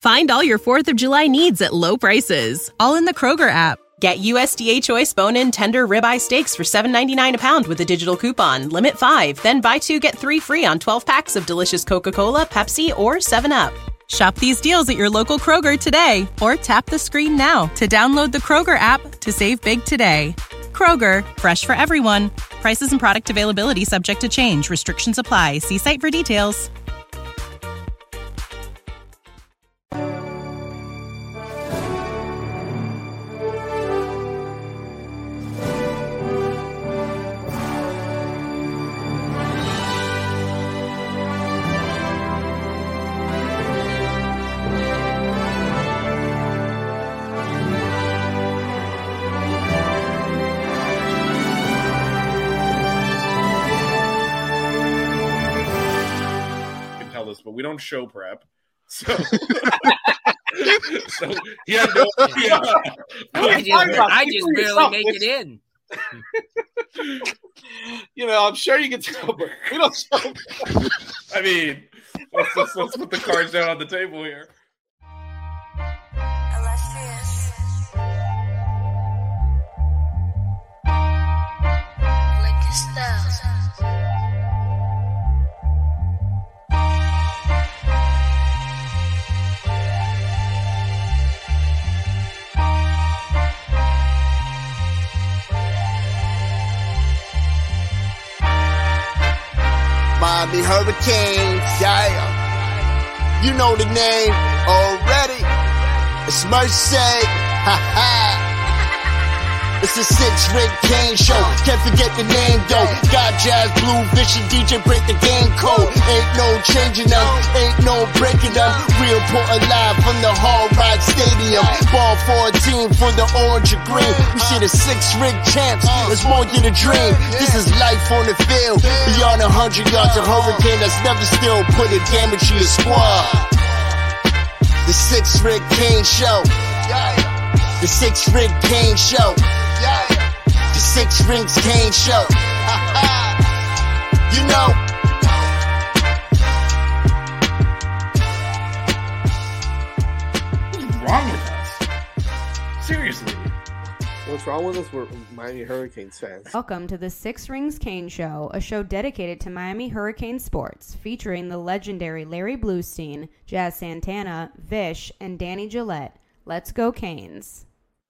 Find all your 4th of July needs at low prices, all in the Kroger app. Get USDA Choice bone-in tender ribeye steaks for $7.99 a pound with a digital coupon. Limit 5. Then buy 2, get 3 free on 12 packs of delicious Coca-Cola, Pepsi, or 7-Up. Shop these deals at your local Kroger today, or tap the screen now to download the Kroger app to save big today. Kroger, fresh for everyone. Prices and product availability subject to change. Restrictions apply. See site for details. But we don't show prep, so so he had no idea. I just barely make it in. I'm sure you can tell, but we don't show prep. I mean, let's put the cards down on the table here. Miami Hurricanes, yeah. You know the name already. It's Mercy, ha ha. It's a 6-Rig Kane show. Can't forget the name though. Got Jazz, Blue, Vision, DJ, break the game code. Ain't no changing them, ain't no breaking them. Real Portland live from the Hard Rock Stadium. Ball 14 for the orange and green. We see the 6-Rig champs. It's more than a dream. This is life on the field. Beyond 100 yards, a hurricane that's never still put a damage to your squad. The 6-Rig Kane show. The 6-Rig Kane show. The 6-Rig Kane show. You know. What's wrong with us? Seriously. What's wrong with us? We're Miami Hurricanes fans. Welcome to the 6-Rig Kane Show, a show dedicated to Miami Hurricane sports, featuring the legendary Larry Bluestein, Jazz Santana, Vish, and Danny Gillette. Let's go Canes.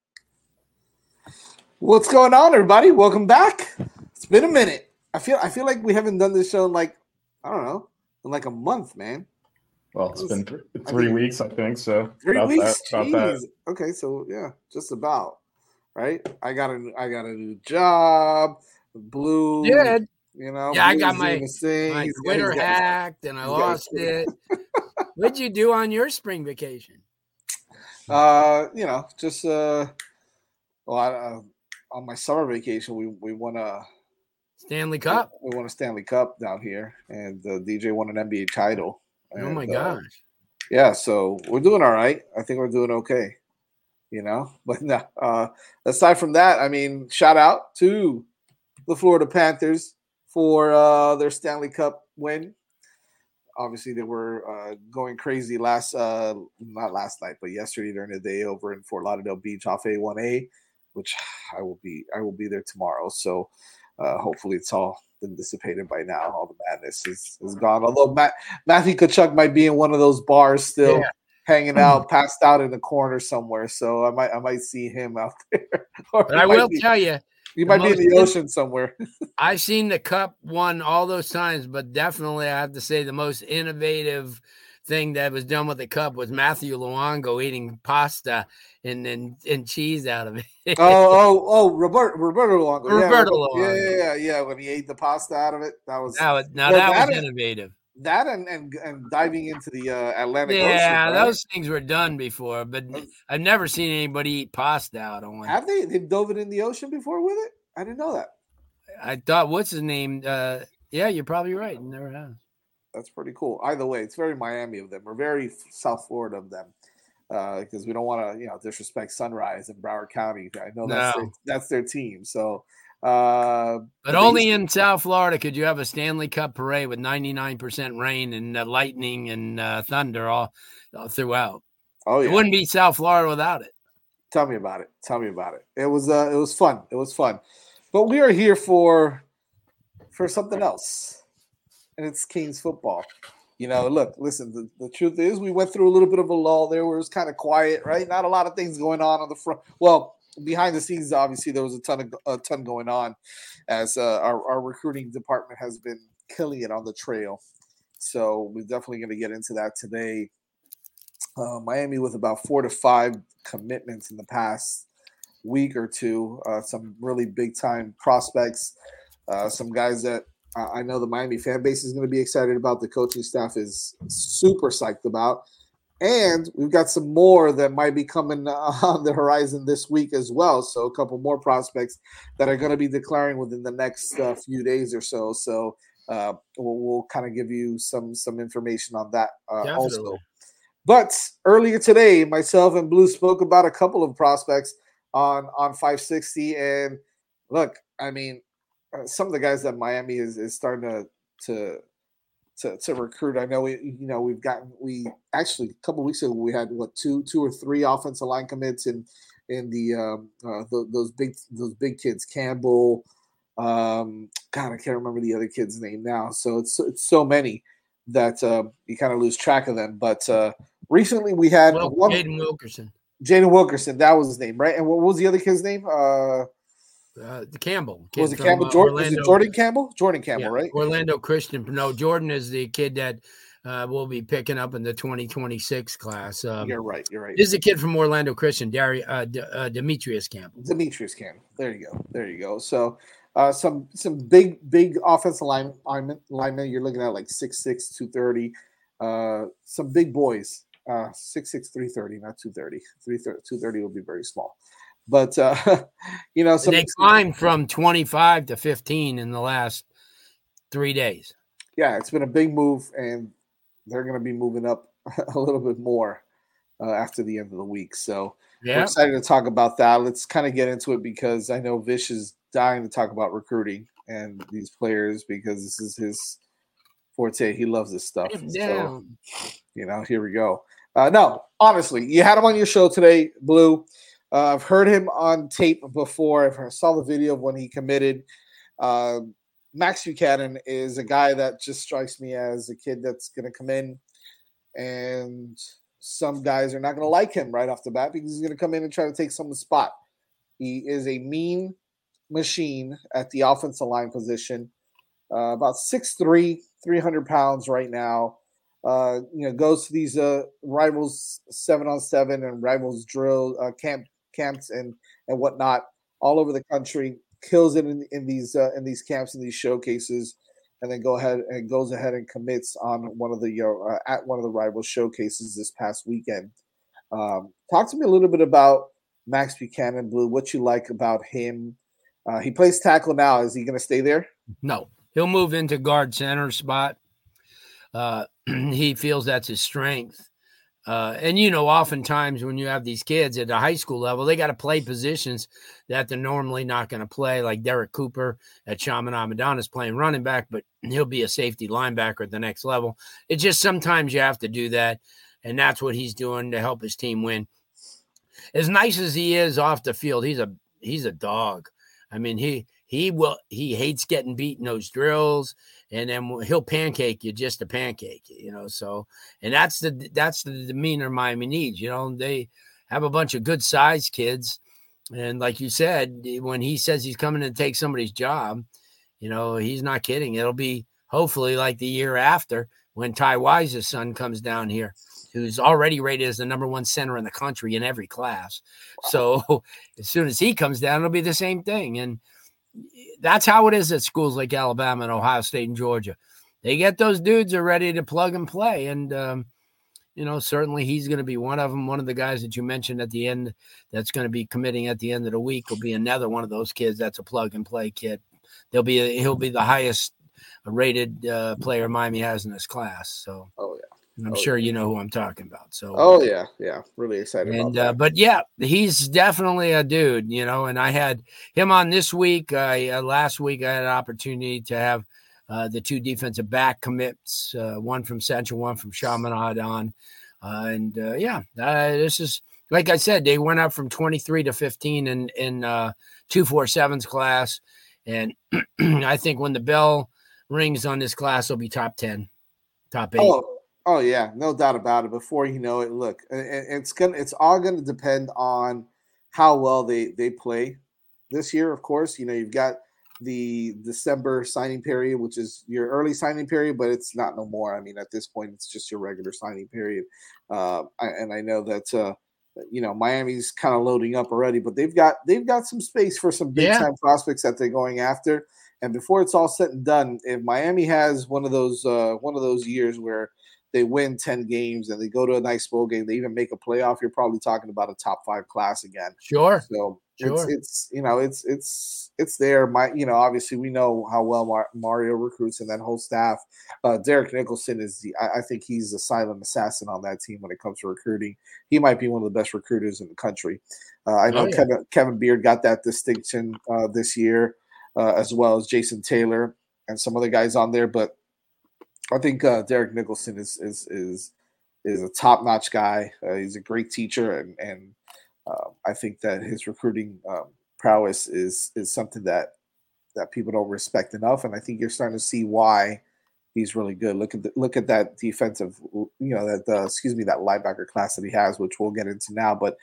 What's going on, everybody? Welcome back. It's been a minute. I feel like we haven't done this show in I don't know, in a month, man. Well, it's been 3 weeks, I think. So 3 weeks. About that. Okay, so yeah, just about. Right? I got a new job. Blue. Did. Yeah, I got my Twitter hacked and I lost it. What'd you do on your spring vacation? Just on my summer vacation, we won a Stanley Cup. We won a Stanley Cup down here, and DJ won an NBA title. Oh my gosh! Yeah, so we're doing all right. I think we're doing okay. But no, aside from that, I mean, shout out to the Florida Panthers for their Stanley Cup win. Obviously, they were going crazy not last night, but yesterday during the day over in Fort Lauderdale Beach off A1A, which I will be there tomorrow. So hopefully it's all been dissipated by now. All the madness is gone. Although Matthew Tkachuk might be in one of those bars still. Yeah. Hanging out, passed out in the corner somewhere, so I might see him out there. But I will tell you, he might be in the ocean somewhere. I've seen the Cup won all those times, but definitely I have to say the most innovative thing that was done with the Cup was Matthew Luongo eating pasta and cheese out of it. Roberto Luongo. Roberto Luongo. Yeah. When he ate the pasta out of it, that was innovative. That and diving into the Atlantic Ocean. Yeah, right? Those things were done before, but I've never seen anybody eat pasta out on one. Have they? They've dove it in the ocean before with it? I didn't know that. I thought, what's his name? Yeah, you're probably right. Never has. That's pretty cool. Either way, it's very Miami of them. We're very South Florida of them because we don't want to, disrespect Sunrise in Broward County. I know that's their team. So. But only in South Florida could you have a Stanley Cup parade with 99% rain and lightning and thunder all throughout. Oh It yeah. wouldn't be South Florida without it. Tell me about it. Tell me about it. It was fun. It was fun. But we are here for something else. And it's Canes football. Look, listen, the truth is we went through a little bit of a lull there where it was kind of quiet, right? Not a lot of things going on the front. Well, behind the scenes, obviously, there was a ton going on as our recruiting department has been killing it on the trail. So we're definitely going to get into that today. Miami with about 4 to 5 commitments in the past week or two. Some really big time prospects. Some guys that I know the Miami fan base is going to be excited about. The coaching staff is super psyched about. And we've got some more that might be coming on the horizon this week as well. So a couple more prospects that are going to be declaring within the next few days or so. So we'll kind of give you some information on that also. But earlier today, myself and Blue spoke about a couple of prospects on 560. And look, I mean, some of the guys that Miami is starting to recruit. I know we actually a couple of weeks ago we had two or three offensive line commits in the those big kids, Campbell. God, I can't remember the other kid's name now. So it's so many that you kind of lose track of them. But recently we had Jaden Wilkerson. Jaden Wilkerson, that was his name, right? And what was the other kid's name? Campbell. Was it Campbell? Was it Jordan Campbell? Jordan Campbell, right? Orlando Christian. No, Jordan is the kid that will be picking up in the 2026 class. You're right. This is a kid from Orlando Christian, Demetrius Campbell. Demetrius Campbell. There you go. So some big offensive linemen. You're looking at like 6'6", 230. Some big boys. 6'6", 330, not 230. 230 will be very small. But they climbed from 25 to 15 in the last 3 days. Yeah, it's been a big move, and they're going to be moving up a little bit more after the end of the week. So we're excited to talk about that. Let's kind of get into it because I know Vish is dying to talk about recruiting and these players because this is his forte. He loves this stuff. So, here we go. No, honestly, you had him on your show today, Blue. I've heard him on tape before. I saw the video of when he committed. Max Buchanan is a guy that just strikes me as a kid that's going to come in, and some guys are not going to like him right off the bat because he's going to come in and try to take someone's spot. He is a mean machine at the offensive line position. About 6'3", 300 pounds right now. Goes to these rivals 7-on-7 and rivals drill camps and whatnot all over the country, kills it in these camps and these showcases, and then goes ahead and commits on one of the at one of the rival showcases this past weekend. Talk to me a little bit about Max Buchanan, Blue. What you like about him? He plays tackle now. Is he going to stay there? No, he'll move into guard center spot. He feels that's his strength. And oftentimes when you have these kids at the high school level, they got to play positions that they're normally not going to play, like Derek Cooper at Chaminade Madonna is playing running back, but he'll be a safety linebacker at the next level. It's just sometimes you have to do that, and that's what he's doing to help his team win. As nice as he is off the field, he's a dog. I mean, he hates getting beat in those drills, and then he'll pancake you just to pancake you, so, and that's the demeanor Miami needs. They have a bunch of good sized kids. And like you said, when he says he's coming to take somebody's job, he's not kidding. It'll be hopefully like the year after when Ty Wise's son comes down here, who's already rated as the number 1 center in the country in every class. So as soon as he comes down, it'll be the same thing. And that's how it is at schools like Alabama and Ohio State and Georgia. They get those dudes are ready to plug and play. And, certainly he's going to be one of them. One of the guys that you mentioned at the end that's going to be committing at the end of the week will be another one of those kids that's a plug and play kid. He'll be the highest rated player Miami has in this class. So, I'm sure you know who I'm talking about. So, really excited about that. But he's definitely a dude, and I had him on this week. Last week I had an opportunity to have the 2 defensive back commits, one from Central, one from Chaminade on. This is, like I said, they went up from 23 to 15 in 247's class. And I think when the bell rings on this class, will be top 10, top 8. Oh yeah, no doubt about it. Before you know it, look, it's all gonna depend on how well they play this year. Of course, you've got the December signing period, which is your early signing period, but it's not no more. I mean, at this point, it's just your regular signing period. I know that Miami's kind of loading up already, but they've got some space for some big time prospects that they're going after. And before it's all said and done, if Miami has one of those years where they win 10 games and they go to a nice bowl game, they even make a playoff, you're probably talking about a top 5 class again. Sure. So it's there. Obviously we know how well Mario recruits and that whole staff. Derek Nicholson I think he's a silent assassin on that team when it comes to recruiting. He might be one of the best recruiters in the country. I know Kevin Beard got that distinction this year, as well as Jason Taylor and some other guys on there, but I think Derek Nicholson is a top-notch guy. He's a great teacher, and I think that his recruiting prowess is something that people don't respect enough. And I think you're starting to see why he's really good. Look at that defensive, that linebacker class that he has, which we'll get into now. But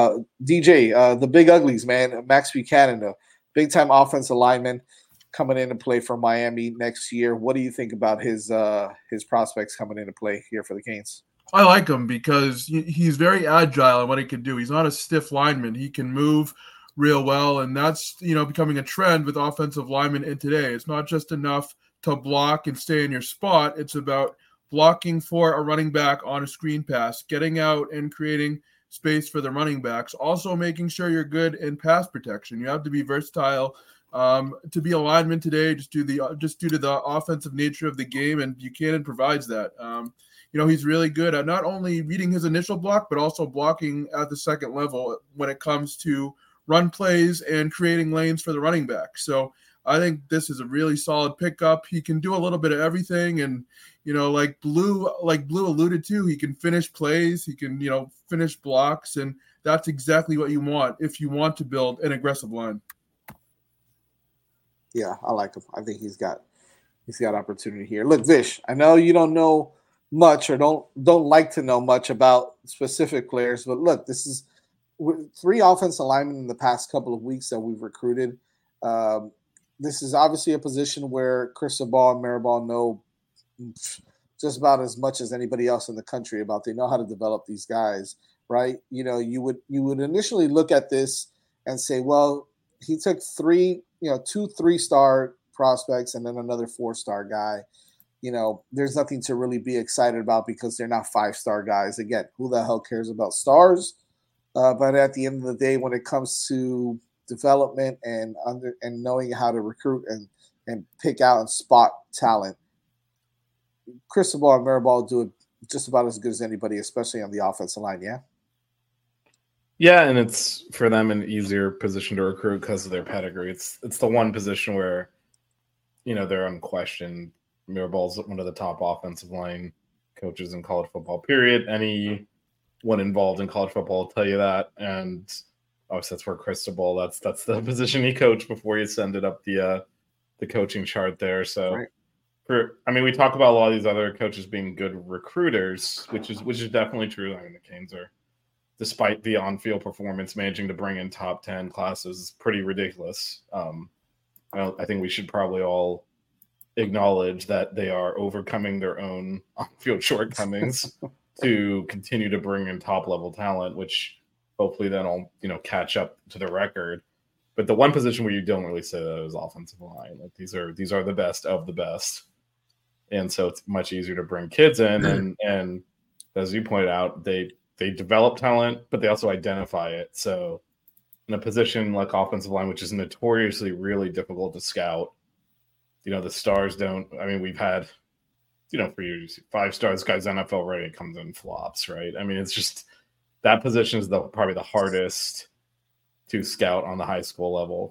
DJ, the big uglies, man, Max Buchanan, a big-time offensive lineman, coming in to play for Miami next year. What do you think about his prospects coming into play here for the Canes? I like him because he's very agile in what he can do. He's not a stiff lineman. He can move real well, and that's becoming a trend with offensive linemen in today. It's not just enough to block and stay in your spot. It's about blocking for a running back on a screen pass, getting out and creating space for the running backs. Also making sure you're good in pass protection. You have to be versatile to be a lineman today, just due to the offensive nature of the game, and Buchanan provides that. He's really good at not only reading his initial block, but also blocking at the second level when it comes to run plays and creating lanes for the running back. So I think this is a really solid pickup. He can do a little bit of everything, and like Blue alluded to, he can finish plays, he can finish blocks, and that's exactly what you want if you want to build an aggressive line. Yeah, I like him. I think he's got opportunity here. Look, Vish, I know you don't know much or don't like to know much about specific players, but look, this is 3 offensive linemen in the past couple of weeks that we've recruited. This is obviously a position where Cristobal and Mirabal know just about as much as anybody else in the country about. They know how to develop these guys, right? You would initially look at this and say, well, he took 2 3-star prospects and then another 4-star guy. There's nothing to really be excited about because they're not 5-star guys. Again, who the hell cares about stars? But at the end of the day, when it comes to development and knowing how to recruit and pick out and spot talent, Cristobal and Mirabal do it just about as good as anybody, especially on the offensive line. Yeah. Yeah, and it's for them an easier position to recruit because of their pedigree. It's the one position where, they're unquestioned. Mirabal's one of the top offensive line coaches in college football, period. Anyone involved in college football will tell you that. And obviously that's where Cristobal, that's the position he coached before he ascended up the coaching chart there. So right. We talk about a lot of these other coaches being good recruiters, which is definitely true. The Canes are, despite the on-field performance, managing to bring in top 10 classes is pretty ridiculous. I think we should probably all acknowledge that they are overcoming their own on-field shortcomings to continue to bring in top-level talent, which hopefully then will catch up to the record. But the one position where you don't really say that is offensive line. Like these are the best of the best, and so it's much easier to bring kids in. And as you pointed out, they develop talent, but they also identify it. So in a position like offensive line, which is notoriously really difficult to scout, the stars don't. We've had, for years, 5 stars guys NFL ready comes in flops, right? It's just that position is probably the hardest to scout on the high school level.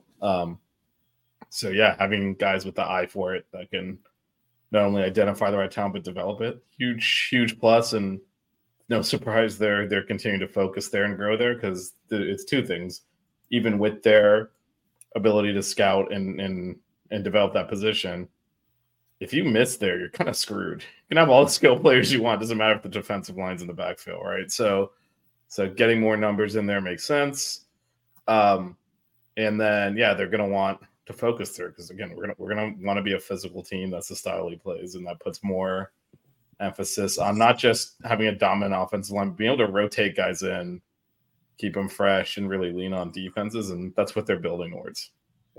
So yeah, having guys with the eye for it that can not only identify the right talent but develop it, huge plus. And no surprise they're continuing to focus there and grow there, because it's two things. Even with their ability to scout and develop that position, if you miss there, you're kind of screwed. You can have all the skill players you want. Doesn't matter if the defensive line's in the backfield, right? So getting more numbers in there makes sense. And then, they're going to want to focus there because, again, we're gonna want to be a physical team. That's the style he plays, and that puts more emphasis on not just having a dominant offensive line, but being able to rotate guys in, keep them fresh, and really lean on defenses, and that's what they're building towards. Yeah,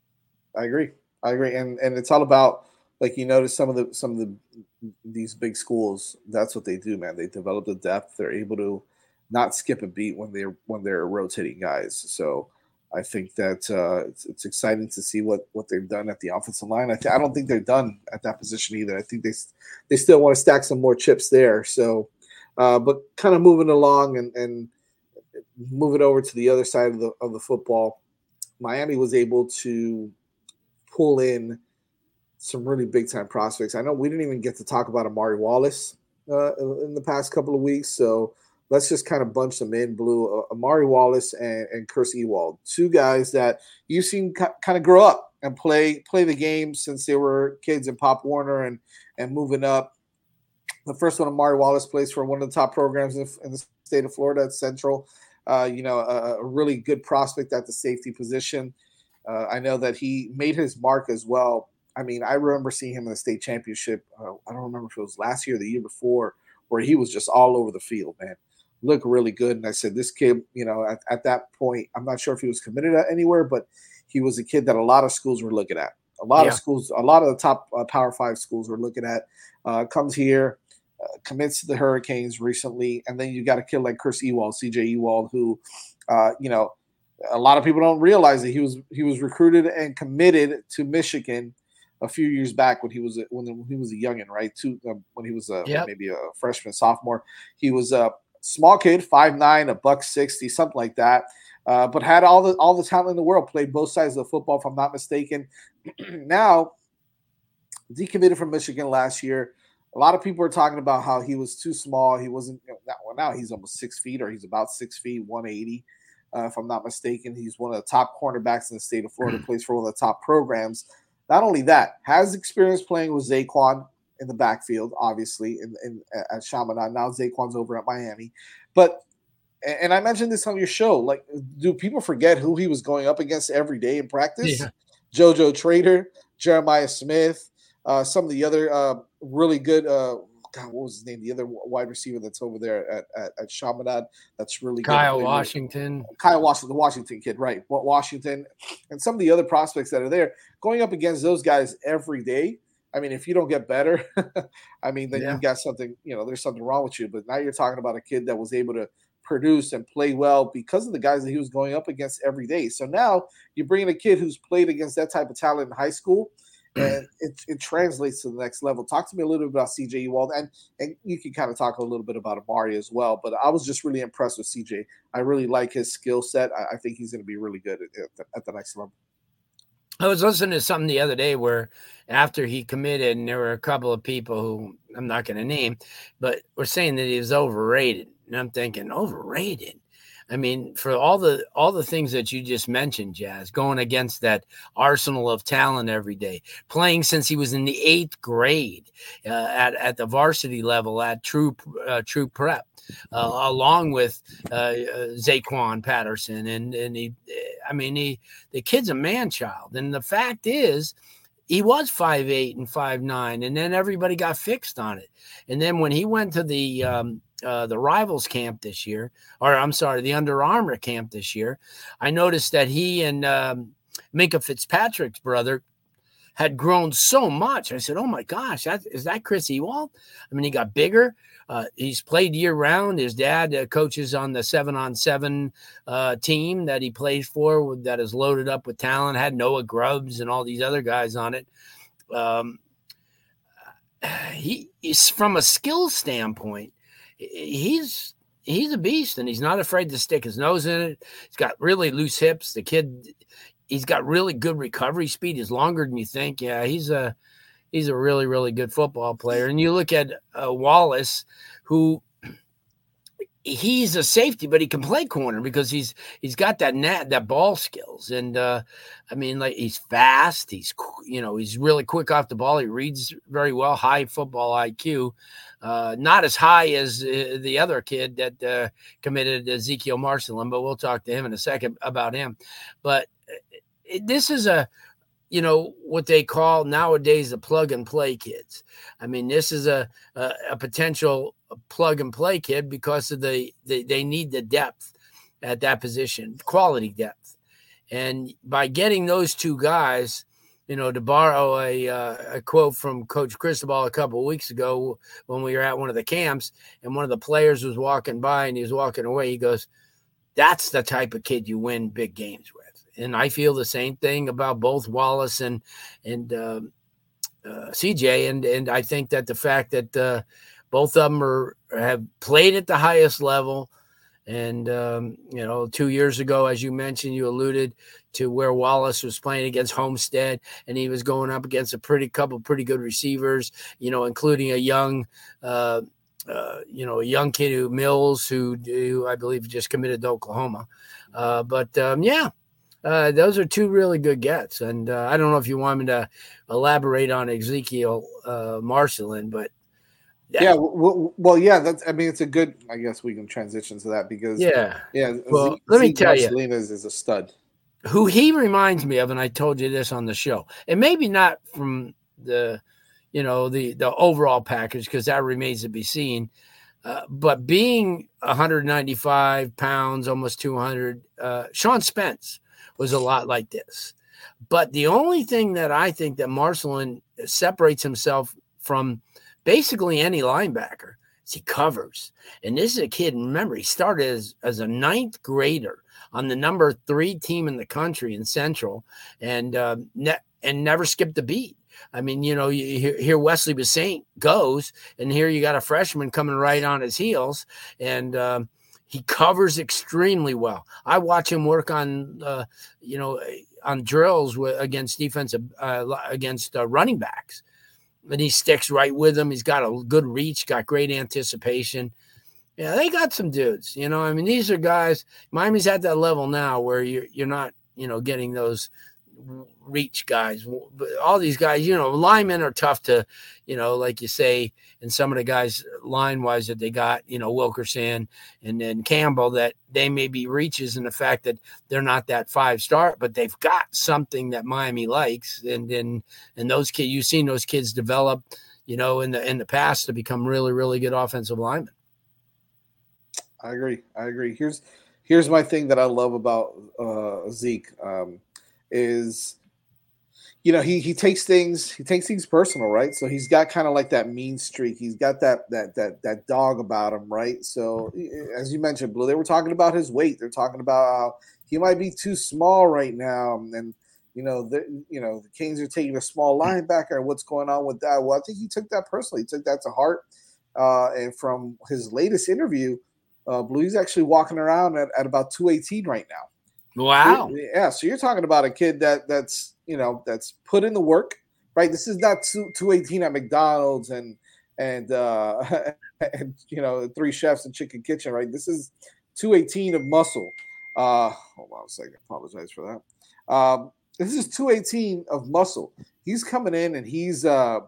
I agree, and it's all about, like, you notice some of these big schools. That's what they do, man. They develop the depth. They're able to not skip a beat when they're rotating guys. So I think that it's exciting to see what they've done at the offensive line. I don't think they're done at that position either. I think they still want to stack some more chips there. So, but kind of moving along and moving over to the other side of the football, Miami was able to pull in some really big time prospects. I know we didn't even get to talk about Amari Wallace in the past couple of weeks, so let's just kind of bunch them in. Blue, Amari Wallace and Chris Ewald, two guys that you've seen kind of grow up and play the game since they were kids in Pop Warner and moving up. The first one, Amari Wallace, plays for one of the top programs in the state of Florida at Central. A really good prospect at the safety position. I know that he made his mark as well. I mean, I remember seeing him in the state championship. I don't remember if it was last year or the year before, where he was just all over the field, man. Looked really good. And I said, this kid, at that point, I'm not sure if he was committed anywhere, but he was a kid that a lot of schools were looking at. A lot of schools, a lot of the top Power 5 schools were looking at. Comes here, commits to the Hurricanes recently. And then you got a kid like Chris Ewald, CJ Ewald, who, a lot of people don't realize that he was recruited and committed to Michigan a few years back when he was a youngin', right? When he was maybe a freshman, sophomore. He was a small kid, 5'9", $160, something like that. But had all the talent in the world. Played both sides of the football, if I'm not mistaken. Now, decommitted from Michigan last year. A lot of people are talking about how he was too small. He wasn't. Now he's almost 6 feet, or he's about 6 feet, 180. If I'm not mistaken, he's one of the top cornerbacks in the state of Florida. Plays for one of the top programs. Not only that, has experience playing with Zaquan in the backfield, obviously, at Chaminade. Now Zaquan's over at Miami. But, and I mentioned this on your show, like, do people forget who he was going up against every day in practice? Yeah. JoJo Trader, Jeremiah Smith, some of the other really good what was his name? The other wide receiver that's over there at Chaminade. That's really good. Kyle Washington, the Washington kid, right? Washington, and some of the other prospects that are there, going up against those guys every day. I mean, if you don't get better, I mean, then you've got something. There's something wrong with you. But now you're talking about a kid that was able to produce and play well because of the guys that he was going up against every day. So now you bring in a kid who's played against that type of talent in high school. And it translates to the next level. Talk to me a little bit about CJ Ewald, and you can kind of talk a little bit about Amari as well. But I was just really impressed with CJ. I really like his skill set. I think he's going to be really good at the next level. I was listening to something the other day where after he committed, and there were a couple of people who I'm not going to name, but were saying that he was overrated. And I'm thinking, overrated? I mean, for all the things that you just mentioned, Jazz, going against that arsenal of talent every day, playing since he was in the 8th grade at the varsity level at True Prep, along with Zaquan Patterson, and the kid's a man child, and the fact is, he was 5'8" and 5'9", and then everybody got fixed on it, and then when he went to the Rivals camp this year, the Under Armour camp this year, I noticed that he and Minkah Fitzpatrick's brother had grown so much. I said, oh my gosh, is that Chris Ewald? I mean, he got bigger. He's played year round. His dad coaches on the 7-on-7 team that he plays for that is loaded up with talent, had Noah Grubbs and all these other guys on it. He's from a skill standpoint, he's a beast, and he's not afraid to stick his nose in it. He's got really loose hips. The kid, he's got really good recovery speed. He's longer than you think. Yeah, he's a really, really good football player. And you look at Wallace, who he's a safety, but he can play corner because he's got that ball skills. And I mean, like, he's fast. He's really quick off the ball. He reads very well. High football IQ. Not as high as the other kid that committed, Ezekiel Marcelin, but we'll talk to him in a second about him. But this is what they call nowadays the plug and play kids. I mean, this is a potential plug and play kid because of they need the depth at that position, quality depth. And by getting those two guys, to borrow a quote from Coach Cristobal a couple of weeks ago when we were at one of the camps and one of the players was walking by and he was walking away, he goes, "That's the type of kid you win big games with." And I feel the same thing about both Wallace and CJ. And I think that the fact that both of them have played at the highest level. And, 2 years ago, as you mentioned, you alluded to where Wallace was playing against Homestead, and he was going up against a couple pretty good receivers, including a young kid Mills, who I believe just committed to Oklahoma. Those are two really good gets. And I don't know if you want me to elaborate on Ezekiel Marcelin, but it's a good, I guess we can transition to that because well, let me tell you, Marcelin is a stud. Who he reminds me of, and I told you this on the show, and maybe not from the overall package because that remains to be seen. But being 195 pounds, almost 200, Sean Spence was a lot like this. But the only thing that I think that Marcelin separates himself from basically any linebacker is he covers. And this is a kid, remember, he started as a ninth grader on the number 3 team in the country in Central and never skipped a beat. I mean, you hear Wesley Basaint goes, and here you got a freshman coming right on his heels, and he covers extremely well. I watch him work on, on drills against against running backs, and he sticks right with them. He's got a good reach, got great anticipation. Yeah, they got some dudes. I mean, these are guys. Miami's at that level now where you're not, getting those reach guys. But all these guys, linemen are tough to, like you say, and some of the guys line wise that they got, Wilkerson and then Campbell, that they may be reaches in the fact that they're not that 5-star, but they've got something that Miami likes. And those kids, you've seen those kids develop, in the past to become really, really good offensive linemen. I agree. Here's my thing that I love about Zeke. Is he takes things personal, right? So he's got kind of like that mean streak. He's got that dog about him, right? So as you mentioned, Blue, they were talking about his weight. They're talking about how he might be too small right now, and the Canes are taking a small linebacker. What's going on with that? Well, I think he took that personally. He took that to heart. And from his latest interview, Blue, he's actually walking around at about 218 right now. Wow. Yeah. So you're talking about a kid that's put in the work, right? This is not 218 at McDonald's and 3 chefs and chicken kitchen, right? This is 218 of muscle. Hold on a second. Apologize for that. This is 218 of muscle. He's coming in and he's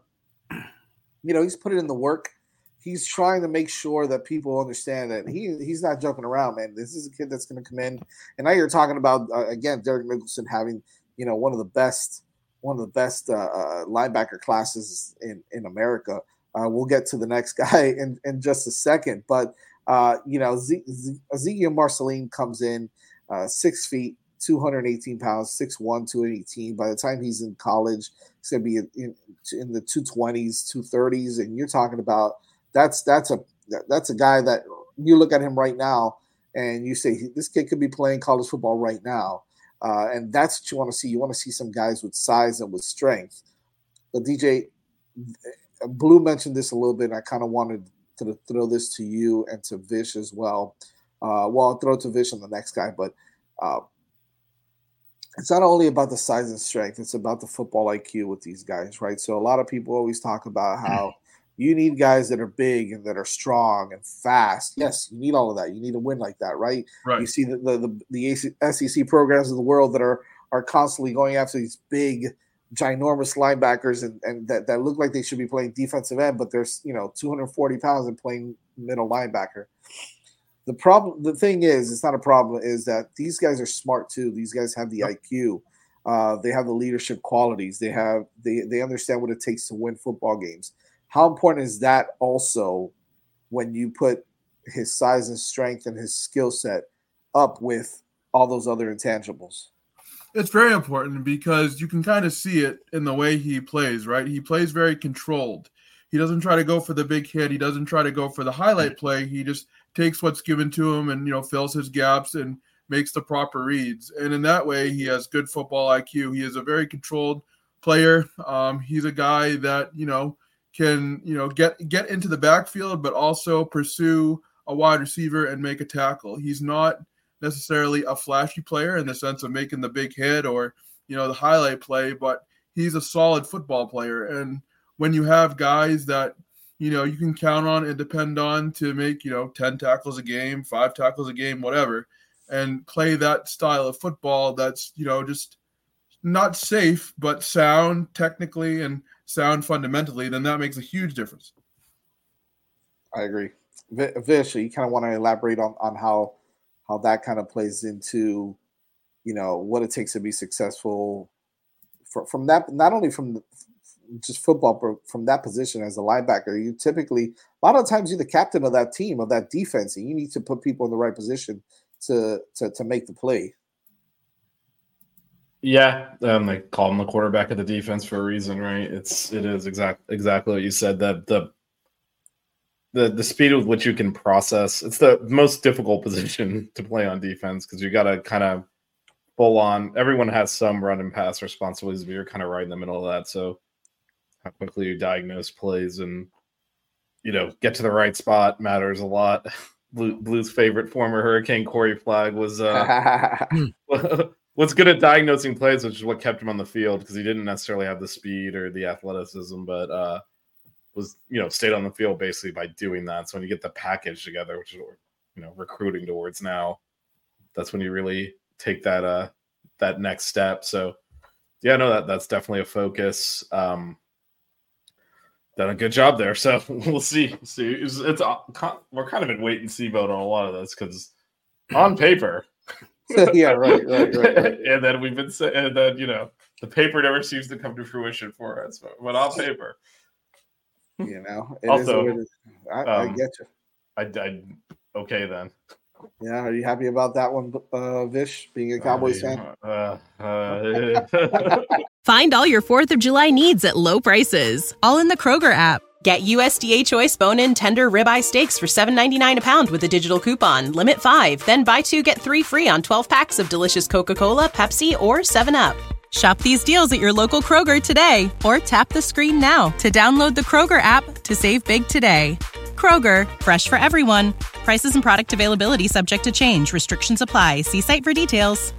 put in the work. He's trying to make sure that people understand that he's not joking around, man. This is a kid that's going to come in. And now you're talking about, again, Derek Mickelson having, one of the best linebacker classes in America. We'll get to the next guy in just a second. But, Ezekiel Marcelin comes in 6 feet, 218 pounds, 6'1", 218. By the time he's in college, he's going to be in the 220s, 230s. And you're talking about, that's a guy that you look at him right now and you say this kid could be playing college football right now, and that's what you want to see. You want to see some guys with size and with strength. But DJ, Blue mentioned this a little bit, and I kind of wanted to throw this to you and to Vish as well. I'll throw it to Vish on the next guy, but it's not only about the size and strength; it's about the football IQ with these guys, right? So a lot of people always talk about how You need guys that are big and that are strong and fast. Yes, you need all of that. You need to win like that, right? Right. You see the SEC programs in the world that are constantly going after these big, ginormous linebackers and that look like they should be playing defensive end, but they're 240 pounds and playing middle linebacker. The thing is, it's not a problem, is that these guys are smart too. These guys have the IQ. They have the leadership qualities. They understand what it takes to win football games. How important is that also when you put his size and strength and his skill set up with all those other intangibles? It's very important because you can kind of see it in the way he plays, right? He plays very controlled. He doesn't try to go for the big hit. He doesn't try to go for the highlight play. He just takes what's given to him and, fills his gaps and makes the proper reads. And in that way, he has good football IQ. He is a very controlled player. He's a guy that, can, get into the backfield, but also pursue a wide receiver and make a tackle. He's not necessarily a flashy player in the sense of making the big hit or, the highlight play, but he's a solid football player. And when you have guys that, you can count on and depend on to make, 10 tackles a game, 5 tackles a game, whatever, and play that style of football that's, just not safe, but sound technically and sound fundamentally, then that makes a huge difference. I agree. Vish, you kind of want to elaborate on how that kind of plays into, what it takes to be successful from that, not only from just football, but from that position as a linebacker. You typically, a lot of times, you're the captain of that team, of that defense, and you need to put people in the right position to make the play. Yeah, they call him the quarterback of the defense for a reason, right? It is exactly what you said. That the speed with which you can process, it's the most difficult position to play on defense because you got to kind of full on. Everyone has some run and pass responsibilities, but you're kind of right in the middle of that. So how quickly you diagnose plays and get to the right spot matters a lot. Blue's favorite former Hurricane Corey Flagg was good at diagnosing plays, which is what kept him on the field because he didn't necessarily have the speed or the athleticism, but was stayed on the field basically by doing that. So when you get the package together, which is what we're recruiting towards now, that's when you really take that next step. So yeah, no, that's definitely a focus. Done a good job there. So we'll see. We're kind of in wait and see mode on a lot of this because on paper. Yeah, right. And then we've been saying, and then the paper never seems to come to fruition for us, but on paper, it also, is I get you. I okay then. Yeah, are you happy about that one, Vish, being a Cowboys fan? Find all your 4th of July needs at low prices, all in the Kroger app. Get USDA Choice bone-in tender ribeye steaks for $7.99 a pound with a digital coupon. Limit 5, then buy 2, get 3 free on 12 packs of delicious Coca-Cola, Pepsi, or 7-Up. Shop these deals at your local Kroger today, or tap the screen now to download the Kroger app to save big today. Kroger, fresh for everyone. Prices and product availability subject to change. Restrictions apply. See site for details.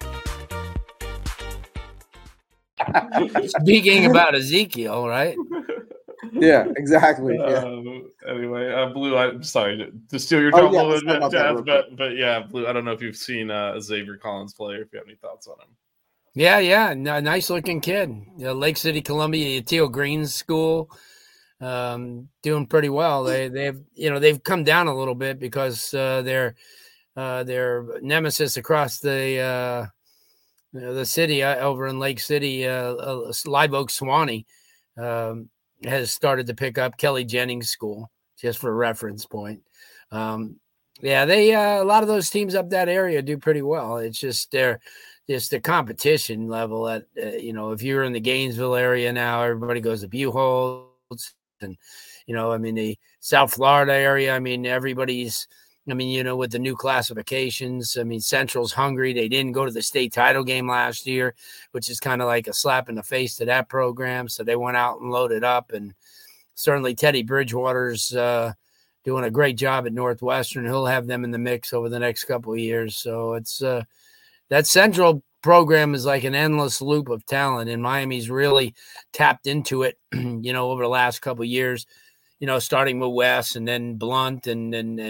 Speaking about Ezekiel, right? Yeah, exactly. Yeah. Anyway, Blue, I'm sorry to steal your time a little bit, Jazz, but yeah, Blue, I don't know if you've seen Xavier Collins play or if you have any thoughts on him. Yeah, nice looking kid. Lake City, Columbia, Teal Green School, doing pretty well. They've come down a little bit because their nemesis across the city over in Lake City, Live Oak Swanee, has started to pick up Kelly Jennings School, just for a reference point. A lot of those teams up that area do pretty well. It's just the competition level at, if you're in the Gainesville area now, everybody goes to Buchholz and, the South Florida area. Everybody's, with the new classifications, Central's hungry. They didn't go to the state title game last year, which is kind of like a slap in the face to that program. So they went out and loaded up, and certainly Teddy Bridgewater's doing a great job at Northwestern. He'll have them in the mix over the next couple of years. So it's that Central program is like an endless loop of talent, and Miami's really tapped into it, over the last couple of years. starting with Wes and then Blunt and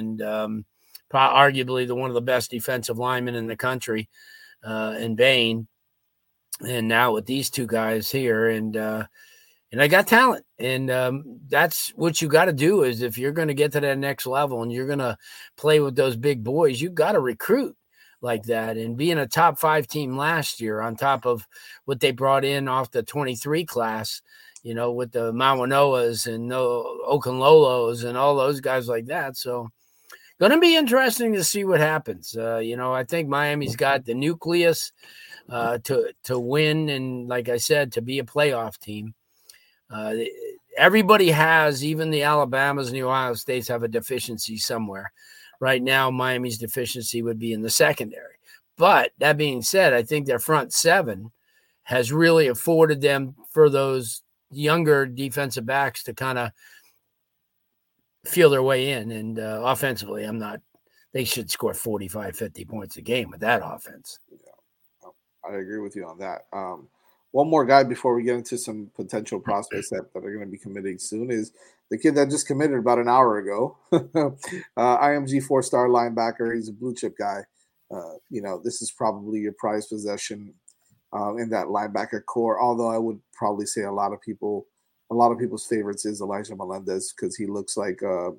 arguably one of the best defensive linemen in the country in Bain. And now with these two guys here, and I got talent, and that's what you got to do. Is if you're going to get to that next level and you're going to play with those big boys, you got to recruit like that. And being a top 5 team last year, on top of what they brought in off the 23 class, with the Mawanoas and the Okunlolos and all those guys like that. So going to be interesting to see what happens. I think Miami's got the nucleus to win, and like I said, to be a playoff team. Everybody has, even the Alabamas and the Ohio States, have a deficiency somewhere. Right now, Miami's deficiency would be in the secondary. But that being said, I think their front 7 has really afforded them, for those younger defensive backs, to kind of feel their way in. And offensively, they should score 45, 50 points a game with that offense. Yeah, I agree with you on that. One more guy before we get into some potential prospects that are going to be committing soon is the kid that just committed about an hour ago. IMG 4-star linebacker. He's a blue chip guy. This is probably your prized possession in that linebacker core. Although I would probably say a lot of people's favorites is Elijah Melendez, because he looks like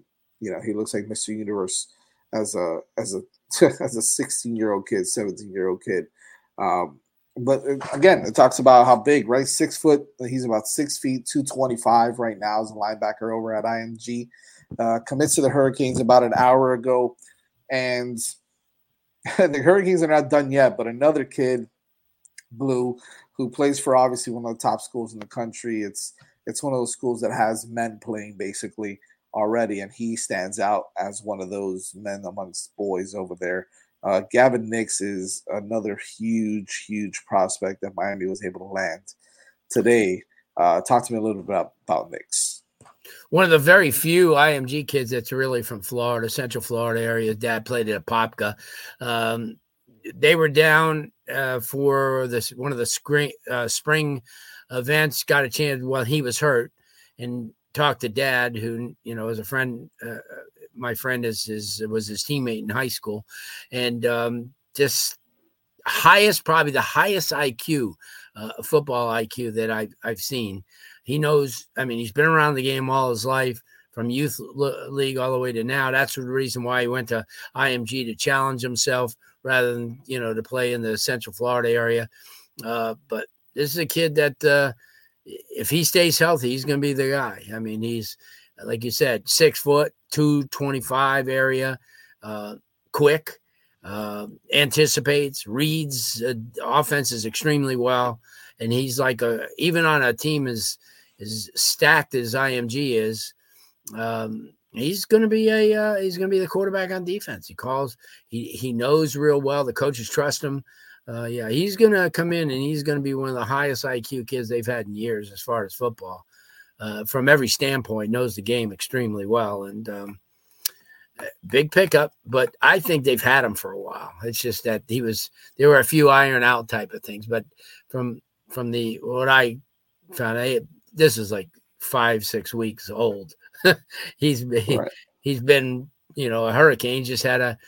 Mr. Universe as a 16-year-old kid, 17-year-old kid. But again, it talks about how big, right? 6 foot. He's about 6 feet, 225 right now as a linebacker over at IMG. Commits to the Hurricanes about an hour ago. And the Hurricanes are not done yet, but another kid, Blue, who plays for obviously one of the top schools in the country. It's one of those schools that has men playing basically already, and he stands out as one of those men amongst boys over there. Gavin Nix is another huge prospect that Miami was able to land today. Talk to me a little bit about Nix. One of the very few IMG kids that's really from Florida, Central Florida area. Dad played at Apopka. They were down for one of the spring events, got a chance while he was hurt, and talked to Dad, who, is a friend. My friend was his teammate in high school, and just probably the highest IQ, football IQ that I've seen. He knows. I mean, he's been around the game all his life, from youth league all the way to now. That's the reason why he went to IMG, to challenge himself rather than to play in the Central Florida area. But this is a kid that if he stays healthy, he's going to be the guy. I mean, he's, like you said, 6 foot, 225 area, quick, anticipates, reads offenses extremely well. And he's like even on a team as stacked as IMG is, he's going to be the quarterback on defense. He knows real well. The coaches trust him. He's going to come in and he's going to be one of the highest IQ kids they've had in years as far as football. From every standpoint, knows the game extremely well, and big pickup. But I think they've had him for a while. It's just that there were a few iron out type of things. But from what I found, this is like 5-6 weeks old. He's been a Hurricane. Just had a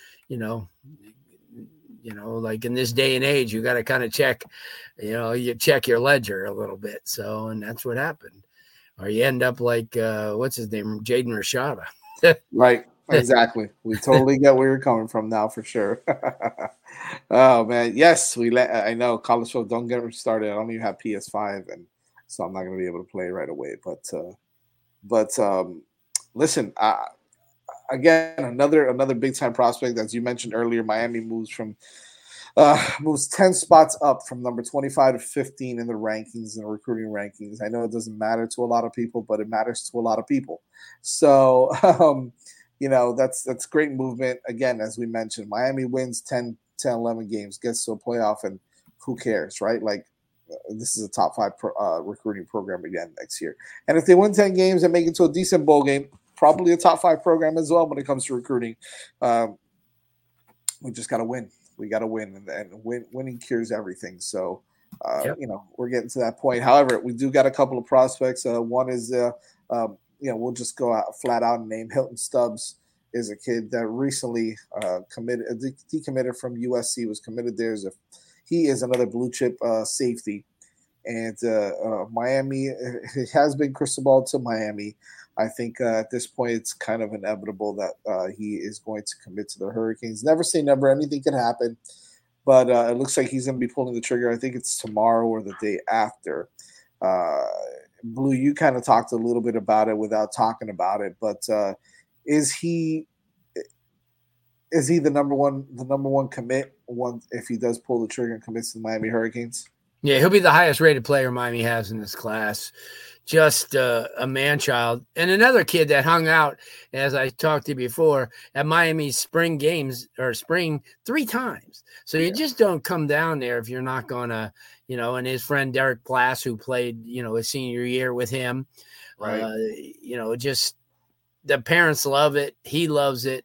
like in this day and age, you got to kind of check, you check your ledger a little bit. So, and that's what happened. Or you end up like, what's his name? Jaden Rashada. Right. Exactly. We totally get where you're coming from now, for sure. Oh man. Yes. I know college football, don't get me started. I don't even have PS5, and so I'm not going to be able to play right away. But listen, again, another big time prospect. As you mentioned earlier, Miami moves 10 spots up from number 25 to 15 in the rankings, in the recruiting rankings. I know it doesn't matter to a lot of people, but it matters to a lot of people. So, that's great movement. Again, as we mentioned, Miami wins 10, 11 games, gets to a playoff, and who cares, right? Like, this is a top 5 recruiting program again next year. And if they win 10 games and make it to a decent bowl game, probably a top 5 program as well when it comes to recruiting. We just got to win. We got to win, and winning cures everything. So, we're getting to that point. However, we do got a couple of prospects. One is we'll just go out flat out and name Hilton Stubbs is a kid that recently decommitted from USC, was committed there. He is another blue chip safety. And Miami, it has been crystal ball to Miami. I think at this point it's kind of inevitable that he is going to commit to the Hurricanes. Never say never. Anything can happen. But it looks like he's going to be pulling the trigger. I think it's tomorrow or the day after. Blue, you kind of talked a little bit about it without talking about it. But is he the number one commit if he does pull the trigger and commits to the Miami Hurricanes? Yeah, he'll be the highest rated player Miami has in this class. Just a man-child. And another kid that hung out, as I talked to you before, at Miami's spring games or spring 3 times. So you just don't come down there if you're not going to, and his friend Derek Plass, who played, his senior year with him, right. Just the parents love it. He loves it.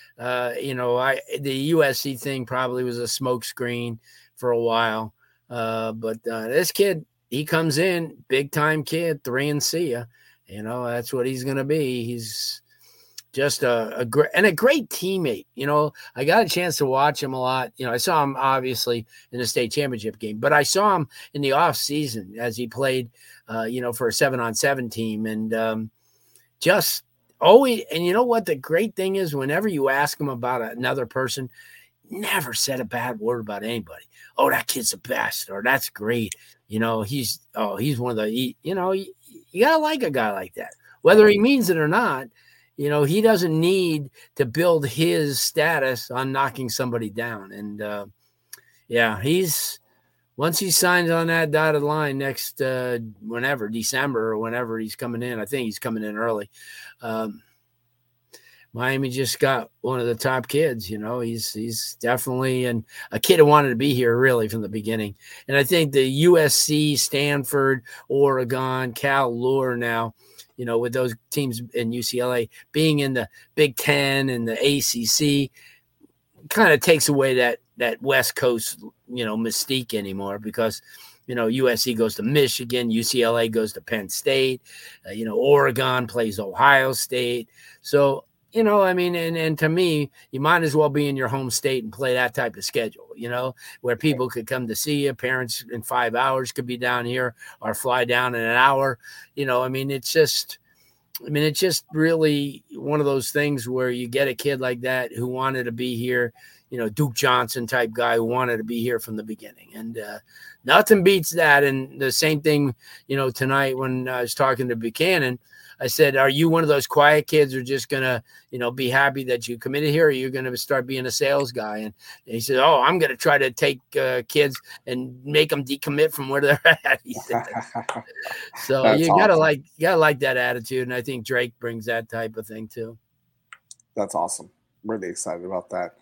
The USC thing probably was a smokescreen for a while. But this kid, he comes in, big time kid, 3 and see ya. That's what he's going to be. He's just a great teammate. I got a chance to watch him a lot. I saw him obviously in the state championship game, but I saw him in the off season as he played, for a 7-on-7 team. And just always, and you know what the great thing is, whenever you ask him about another person, never said a bad word about anybody. Oh, that kid's the best, or that's great. He's one of the, you gotta like a guy like that, whether he means it or not. He doesn't need to build his status on knocking somebody down. And once he signs on that dotted line next, whenever, December or whenever he's coming in, I think he's coming in early. Miami just got one of the top kids. He's definitely a kid who wanted to be here really from the beginning. And I think the USC, Stanford, Oregon, Cal lure now, with those teams in UCLA being in the Big Ten and the ACC, kind of takes away that West Coast, mystique anymore, because USC goes to Michigan, UCLA goes to Penn State, Oregon plays Ohio State. So, and to me, you might as well be in your home state and play that type of schedule, where people could come to see you. Parents in 5 hours could be down here or fly down in an hour. It's just really one of those things where you get a kid like that who wanted to be here, Duke Johnson type guy who wanted to be here from the beginning. And nothing beats that. And the same thing, tonight when I was talking to Buchanan, I said, are you one of those quiet kids who are just going to, be happy that you committed here, or you're going to start being a sales guy? And he said, oh, I'm going to try to take kids and make them decommit from where they're at. He said. So you got to like that attitude. And I think Drake brings that type of thing too. That's awesome. Really excited about that.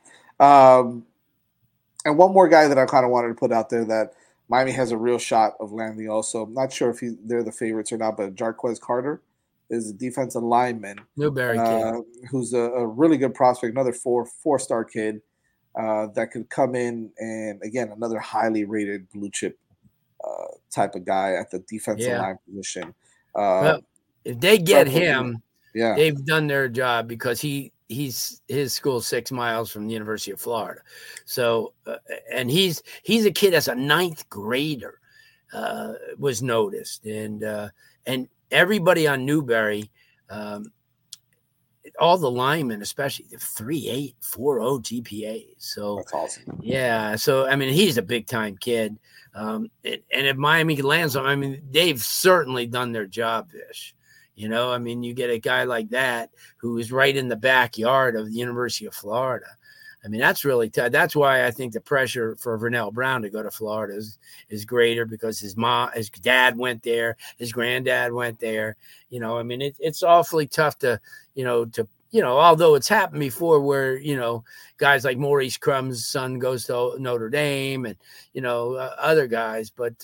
And one more guy that I kind of wanted to put out there that Miami has a real shot of landing also. I'm not sure if they're the favorites or not, but Jarquez Carter is a defensive lineman, Newberry kid, who's a really good prospect, another four-star kid that could come in, and again, another highly rated blue chip type of guy at the defensive line position. Well, if they get him, yeah, they've done their job, because his school's 6 miles from the University of Florida. So, and he's a kid as a 9th grader was noticed, and everybody on Newberry, all the linemen, especially the 3.8, 4.0 GPAs. So that's awesome. Yeah. So, he's a big time kid. And if Miami lands him, they've certainly done their job, Vish. You get a guy like that who is right in the backyard of the University of Florida. That's really tough. That's why I think the pressure for Vernell Brown to go to Florida is greater, because his dad went there, his granddad went there. It's awfully tough to although it's happened before where, guys like Maurice Crumb's son goes to Notre Dame and, other guys. But,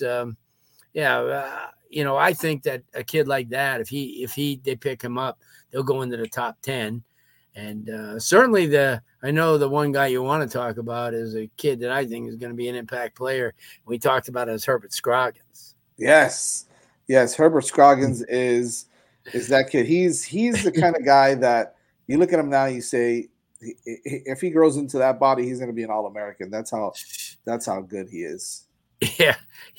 I think that a kid like that, if they pick him up, they'll go into the top 10. And certainly I know the one guy you want to talk about is a kid that I think is going to be an impact player. We talked about as Herbert Scroggins. Yes. Herbert Scroggins is is that kid. He's the kind of guy that you look at him now, you say, if he grows into that body, he's going to be an All-American. That's how good he is. Yeah,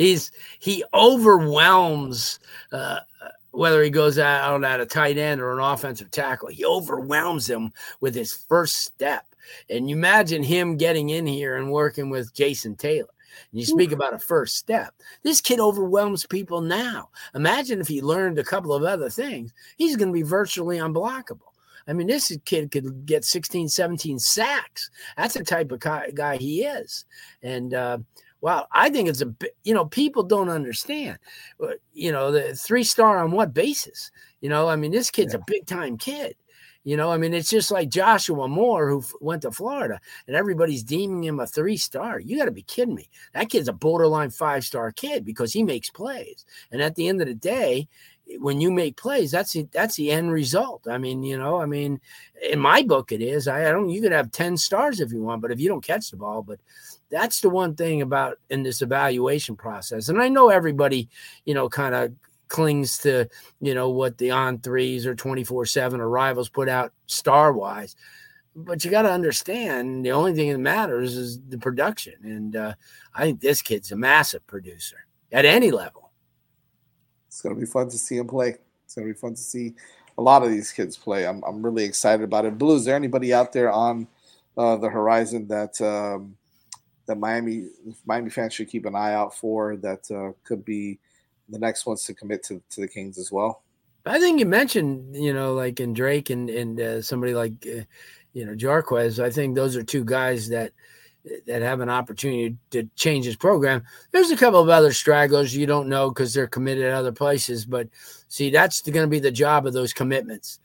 he overwhelms. Whether he goes out at a tight end or an offensive tackle, he overwhelms him with his first step. And you imagine him getting in here and working with Jason Taylor. And you speak about a first step. This kid overwhelms people now. Imagine if he learned a couple of other things. He's going to be virtually unblockable. I mean, this kid could get 16, 17 sacks. That's the type of guy he is. And, wow, I think it's people don't understand, the 3-star on what basis? I mean, this kid's a big time kid. I mean, it's just like Joshua Moore, who went to Florida, and everybody's deeming him a 3-star. You got to be kidding me. That kid's a borderline 5-star kid because he makes plays. And at the end of the day, when you make plays, that's the end result. I mean, in my book, it is. You could have 10 stars if you want, but if you don't catch the ball, but that's the one thing about in this evaluation process. And I know everybody, kind of clings to, what the On3s or 24/7 or Rivals put out star-wise. But you got to understand, the only thing that matters is the production. And I think this kid's a massive producer at any level. It's going to be fun to see him play. It's going to be fun to see a lot of these kids play. I'm really excited about it. Blue, is there anybody out there on the horizon that that Miami fans should keep an eye out for that could be the next ones to commit to the Kings as well? I think you mentioned, like in Drake and somebody like, Jarquez. I think those are two guys that have an opportunity to change his program. There's a couple of other stragglers you don't know because they're committed at other places. But see, that's going to be the job of those commitments,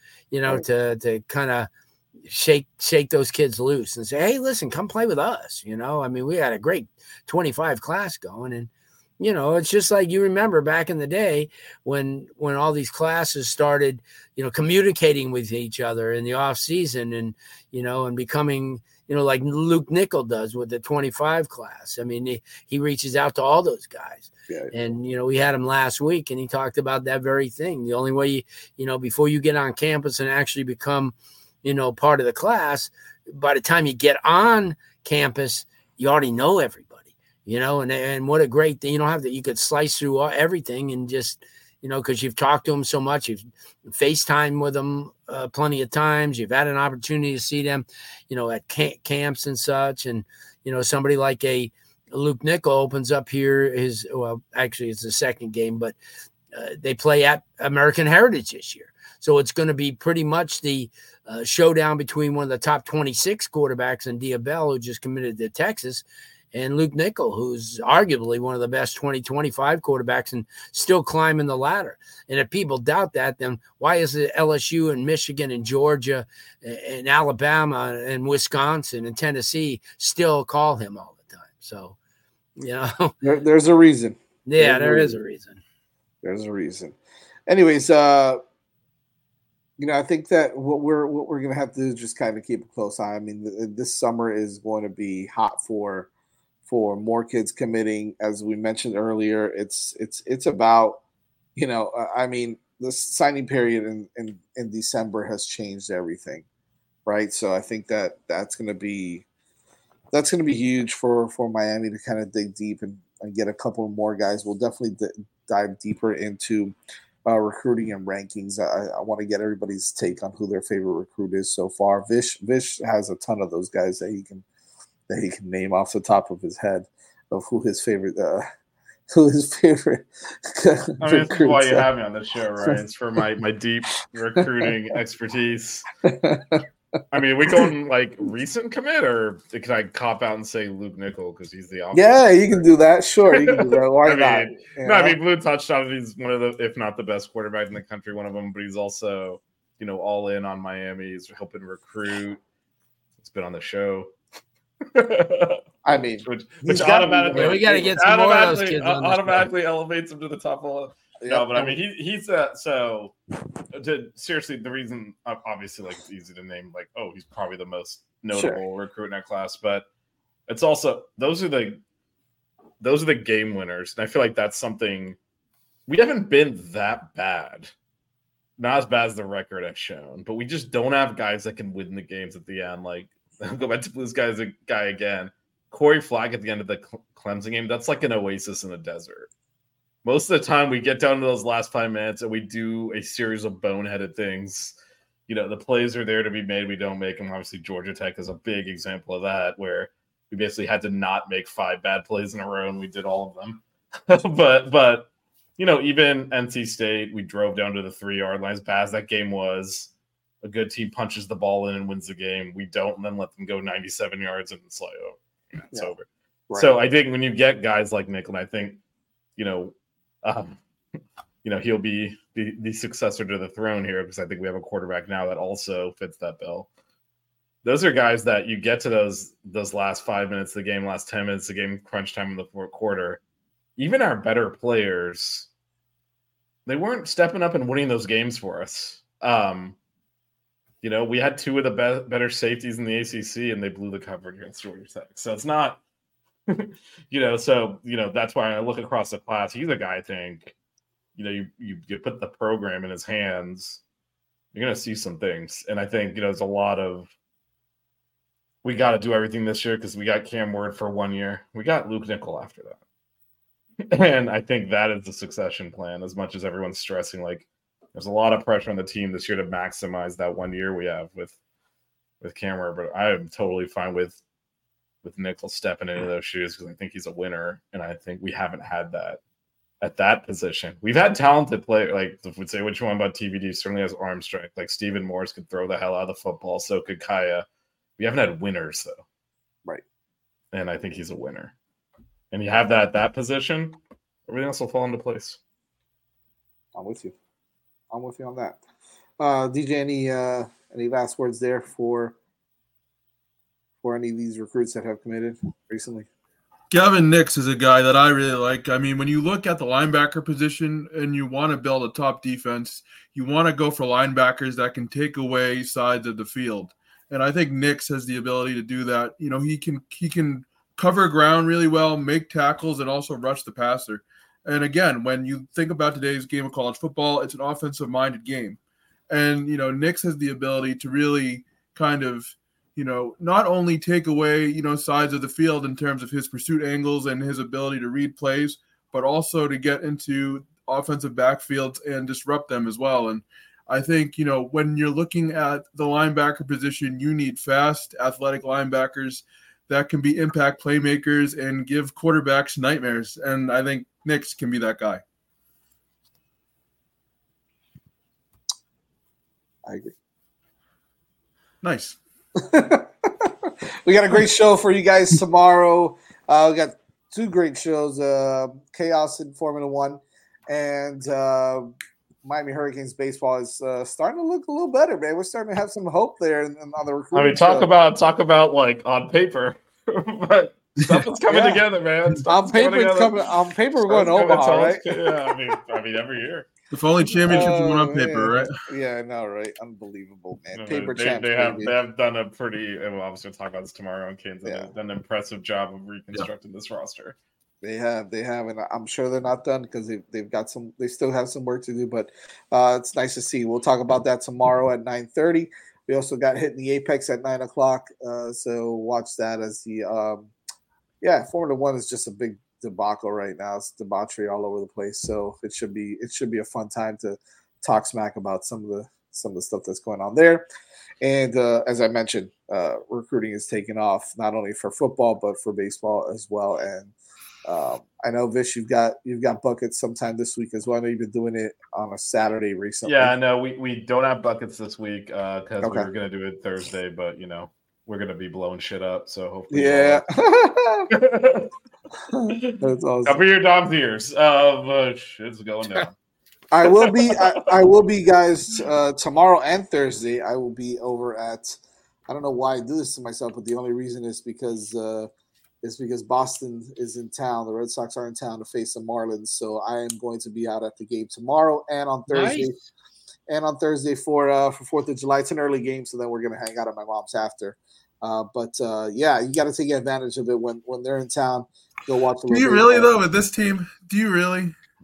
to kind of shake those kids loose and say, hey, listen, come play with us. I mean, we had a great 25 class going, and it's just like you remember back in the day when all these classes started, communicating with each other in the off season and becoming, like Luke Nickel does with the 25 class. I mean, he reaches out to all those guys. Yeah. And, we had him last week and he talked about that very thing. The only way, before you get on campus and actually become, part of the class, by the time you get on campus, you already know everybody. And what a great thing. You don't have to, you could slice through everything and just, because you've talked to them so much, you've FaceTime with them plenty of times. You've had an opportunity to see them, at camps and such. And, somebody like a Luke Nickel opens up here actually it's the second game, but they play at American Heritage this year. So it's going to be pretty much the showdown between one of the top 26 quarterbacks in Diabell, who just committed to Texas, and Luke Nickel, who's arguably one of the best 2025 quarterbacks and still climbing the ladder. And if people doubt that, then why is it LSU and Michigan and Georgia and Alabama and Wisconsin and Tennessee still call him all the time? So, there's a reason. Yeah, there is a reason. There's a reason. Anyways, I think that what we're going to have to do is just kind of keep a close eye. I mean, this summer is going to be hot for more kids committing. As we mentioned earlier, it's about, the signing period in December has changed everything, right? So I think that's going to be huge for Miami to kind of dig deep and get a couple more guys. We'll definitely dive deeper into recruiting and rankings. I want to get everybody's take on who their favorite recruit is so far. Vish has a ton of those guys that he can name off the top of his head of who his favorite I mean, that's why you have me on this show, right? It's for my deep recruiting expertise. I mean, are we going like recent commit, or can I cop out and say Luke Nickel because he's the obvious? Yeah, you can do that. Sure, you can do that. Why not? I mean, Blue touched on it. He's one of the, if not the best quarterback in the country, one of them. But he's also, all in on Miami. He's helping recruit. He's been on the show. I mean, which automatically we got to get some more of those kids on automatically elevates him to the top of. No, but I mean, he's seriously, the reason, obviously, like, it's easy to name, like, oh, he's probably the most notable recruit in that class, but it's also those are the game winners, and I feel like that's something we haven't been that bad not as bad as the record has shown, but we just don't have guys that can win the games at the end. Like, I'll go back to Blues guy again. Corey Flack at the end of the Clemson game, that's like an oasis in a desert. Most of the time we get down to those last 5 minutes and we do a series of boneheaded things. You know, the plays are there to be made. We don't make them. Obviously, Georgia Tech is a big example of that, where we basically had to not make 5 bad plays in a row, and we did all of them. but you know, even NC State, we drove down to the 3-yard line. As bad as that game was, a good team punches the ball in and wins the game. We don't, and then let them go 97 yards and it's like, oh, yeah, it's over. Right. So I think when you get guys like Nickel, I think, he'll be the successor to the throne here, because I think we have a quarterback now that also fits that bill. Those are guys that you get to those last 5 minutes of the game, last 10 minutes of the game, crunch time in the fourth quarter. Even our better players, they weren't stepping up and winning those games for us. We had 2 of the better safeties in the ACC, and they blew the coverage against Georgia Tech. So it's not, that's why I look across the class. He's a guy I think, you put the program in his hands, you're going to see some things. And I think, there's a lot of, we got to do everything this year because we got Cam Ward for 1 year. We got Luke Nickel after that. And I think that is the succession plan, as much as everyone's stressing. Like, there's a lot of pressure on the team this year to maximize that 1 year we have with Cam Ward. But I am totally fine with Nickel stepping into those shoes, because I think he's a winner. And I think we haven't had that at that position. We've had talented players, like, if we'd say which one about TVD, certainly has arm strength. Like Stephen Morris could throw the hell out of the football. So could Kaya. We haven't had winners, though. Right. And I think he's a winner. And you have that at that position, everything else will fall into place. I'm with you on that. DJ, any last words there for any of these recruits that have committed recently? Gavin Nix is a guy that I really like. I mean, when you look at the linebacker position and you want to build a top defense, you want to go for linebackers that can take away sides of the field. And I think Nix has the ability to do that. He can cover ground really well, make tackles, and also rush the passer. And again, when you think about today's game of college football, it's an offensive-minded game. And, Nix has the ability to really kind of, not only take away, sides of the field in terms of his pursuit angles and his ability to read plays, but also to get into offensive backfields and disrupt them as well. And I think, when you're looking at the linebacker position, you need fast, athletic linebackers that can be impact playmakers and give quarterbacks nightmares. And I think Nix can be that guy. I agree. Nice. We got a great show for you guys tomorrow. We got 2 great shows, Chaos in Formula 1 and Miami Hurricanes baseball is starting to look a little better, man. We're starting to have some hope there on the recruiting. I mean, talk about like on paper, but stuff is coming together, man. On paper, we're going to Omaha, right? Yeah, I mean, every year. If only championships were on paper, right? Yeah, I know, right? Unbelievable, man. No, Paper they have done a pretty. And we'll obviously talk about this tomorrow on Kansas. Yeah. They've done an impressive job of reconstructing this roster. They have, and I'm sure they're not done because they still have some work to do. But it's nice to see. We'll talk about that tomorrow at 9:30. We also got hit in the Apex at 9:00. So watch that as the Formula 1 is just a big debacle right now. It's debauchery all over the place. So it should be a fun time to talk smack about some of the stuff that's going on there. And as I mentioned, recruiting is taking off not only for football but for baseball as well. And I know, Vish, you've got buckets sometime this week as well. I know you've been doing it on a Saturday recently. Yeah, no, we don't have buckets this week because we were going to do it Thursday, but we're going to be blowing shit up. So hopefully, yeah. That's awesome. Cover your dog's ears. Shit's going down. I will be, guys, tomorrow and Thursday. I will be over at. I don't know why I do this to myself, but the only reason is because Boston is in town. The Red Sox are in town to face the Marlins, so I am going to be out at the game tomorrow and on Thursday. Nice. And on Thursday for 4th of July. It's an early game, so then we're going to hang out at my mom's after. But you got to take advantage of it when they're in town. Go watch. Do you really though with this team? Do you really?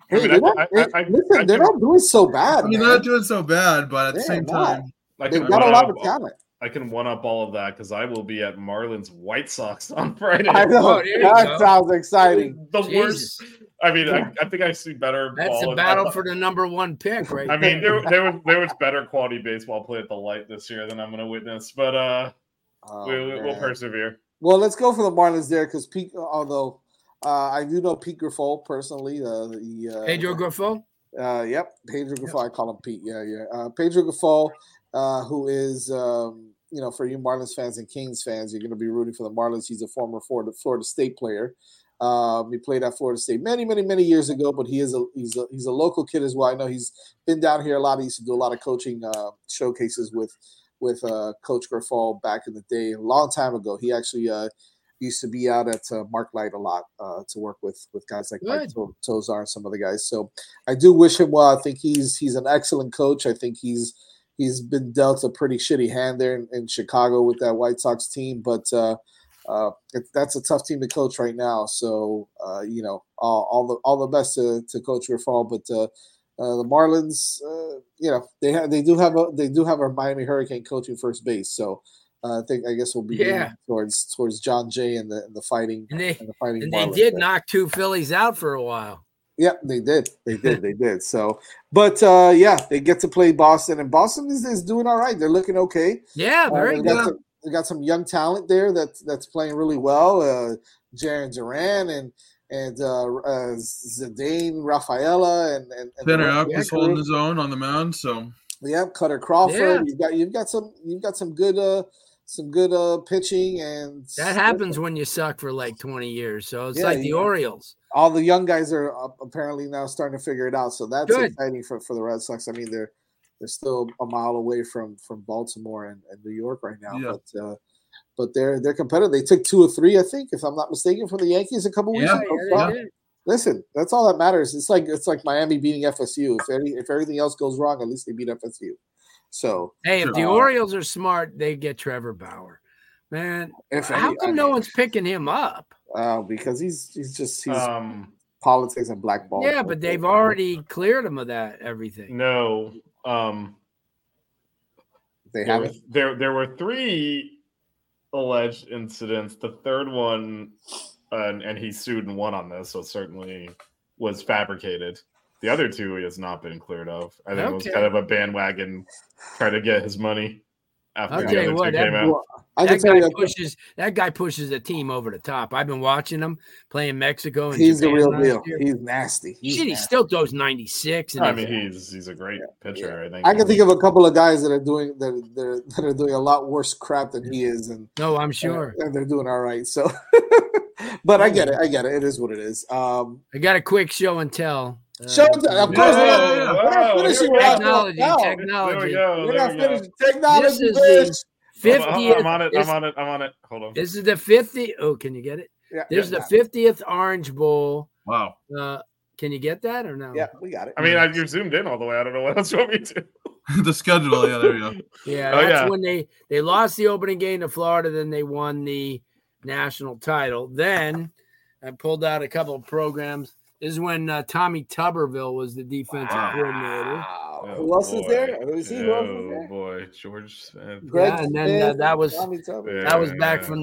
Hey, I mean, listen, they're not doing so bad. I mean, man. they're not doing so bad, but at the They're same not. time, They've got a lot of talent. I can one up all of that because I will be at Marlins White Sox on Friday. I know. Oh, there you That go. sounds exciting. The Jesus. worst. I mean, I think I see better. That's ball the in- battle for the number one pick, right? I mean, there was better quality baseball play at the Light this year than I'm going to witness, but Oh, we'll man. persevere. Well, let's go for the Marlins there because Pete. Although I do know Pete Grifol personally. Pedro Grifol. Yep, Pedro Grifol. I call him Pete. Yeah. Pedro Grifol, who is for you Marlins fans and Canes fans, you're going to be rooting for the Marlins. He's a former Florida State player. He played at Florida State many years ago, but he's a local kid as well. I know he's been down here a lot. He used to do a lot of coaching showcases with Coach Grifol back in the day, a long time ago. He actually used to be out at Mark Light a lot to work with guys like Mike Tozar and some other guys. So I do wish him well. I think he's an excellent coach. I think he's been dealt a pretty shitty hand there in Chicago with that White Sox team, but that's a tough team to coach right now. So all the best to Coach Grifol, but the Marlins, they do have a Miami Hurricane coaching first base. So I guess we'll be moving towards John Jay and the fighting. And they Marlins did there. knock two Phillies out for a while. Yeah, they did. They did. So, but they get to play Boston, and Boston is doing all right. They're looking okay. Yeah, very good. They got some young talent there that's playing really well. Jaron Duran and Zidane Rafaela and Tanner Alk is holding his own on the mound. So Cutter Crawford. Yeah. You've got some good pitching, and That happens when you suck for like 20 years. So it's like the Orioles. All the young guys are apparently now starting to figure it out. So that's Good. exciting for the Red Sox. I mean, they're still a mile away from Baltimore and New York right now, but they're competitive. They took 2 or 3, I think, if I'm not mistaken, from the Yankees a couple weeks ago. Listen, that's all that matters. It's like Miami beating FSU. If everything else goes wrong, at least they beat FSU. So hey, if the Orioles are smart, they get Trevor Bauer. Man, how come no one's picking him up? Because he's politics and blackball. Yeah, but they've already cleared him of that everything. No, they haven't. There were 3 alleged incidents. The third one, and he sued and won on this, so it certainly was fabricated. The other 2 he has not been cleared of. I think it was kind of a bandwagon try to get his money after the other 2 came out. That guy pushes a team over the top. I've been watching him playing Mexico. And He's Japan the real last deal. year. He's nasty. He still throws 96. And I mean, he's a great pitcher. I think. I can think of a couple of guys that are doing a lot worse crap than he is, and no, I'm sure, and they're doing all right. So, but I get it. It is what it is. I got a quick show and tell. Show and tell. Of course, we're not finishing technology. We're not finishing technology. This is the 50th. I'm on it. Hold on. This is the 50th. Oh, can you get it? Yeah, this is the 50th Orange Bowl. Wow. Can you get that or no? Yeah, we got it. I mean, you're zoomed in all the way. I don't know what else you want me to. The schedule. Yeah, there you go. Yeah, that's when they lost the opening game to Florida. Then they won the national title. Then I pulled out a couple of programs. This is when Tommy Tuberville was the defensive coordinator. Who else is there? Oh boy, George Smith. And then that was back from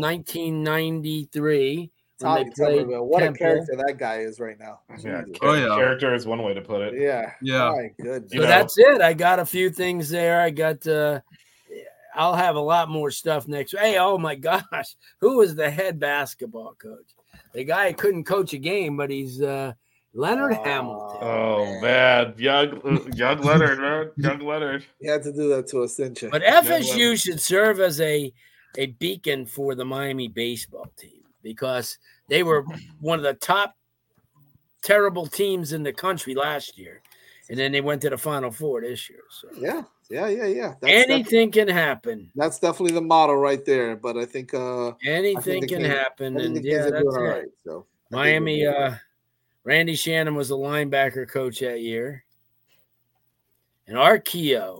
1993. Tommy Tuberville. What a character that guy is right now. Yeah, character is one way to put it. Yeah. My goodness. So that's it. I got a few things there. I got. I'll have a lot more stuff next. Hey, oh my gosh, who was the head basketball coach? The guy couldn't coach a game, but he's Leonard Hamilton. Oh man, young Leonard, man, young Leonard. You had to do that to us, didn't you? But FSU should serve as a beacon for the Miami baseball team because they were one of the top terrible teams in the country last year, and then they went to the Final Four this year. So yeah. Anything can happen. That's definitely the motto right there. But I think anything can happen, and that's it. Right, so Miami. Randy Shannon was a linebacker coach that year, and Art Kehoe,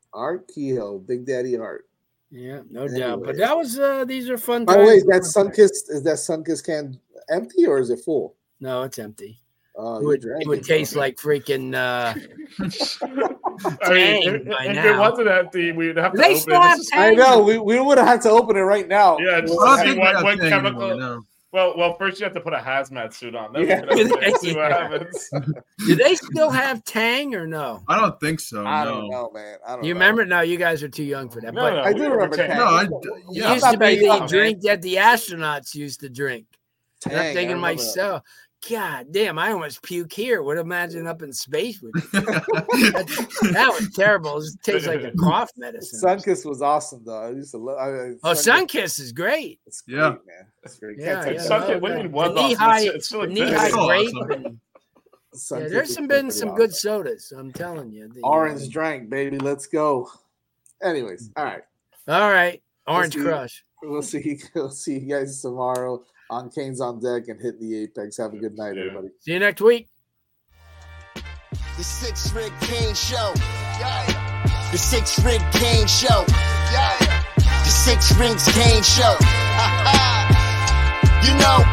Big Daddy Art. Yeah, no doubt. But that was these are fun. By the way, is that Sunkist can empty or is it full? No, it's empty. It would taste like freaking I Tang mean, by if now. it wasn't empty, we'd have to They open still have it. Tang? I know. We would have had to open it right now. Yeah, just I don't to see think we have what Tang chemical. anymore, no. Well, first you have to put a hazmat suit on. Then Yeah. we can see what happens. Do they still have Tang or no? I don't think so. I no. don't know, man. I don't You know. remember? No, you guys are too young for that. No, but no, I we do remember Tang. Tang. No, it yeah. used I'm to not be that the young, drink that the astronauts used to drink. Tang, I'm I thinking to remember that. myself, God damn, I almost puke here. Would imagine up in space with that was terrible. It tastes like a cough medicine. Sunkiss was awesome, though. I used to love. Sunkiss is great. It's great, Yeah. man. It's great. Yeah, Can't yeah. touch Sunkiss, that. what do you mean The was awesome? knee-high, It's still knee-high exists. It's grape. awesome. And, Sunkiss yeah, there's is been pretty some awesome. good sodas. I'm telling you. Orange drank, baby. Let's go. Anyways, all right. All right, Orange Let's see. Crush. We'll see you guys tomorrow on Canes on Deck and Hitting the Apex. Have a good night, Yeah. everybody. See you next week. The 6 Rig Kane Show. Yeah. The 6 Rig Kane Show. Yeah. The 6 Rings Kane Show. You know.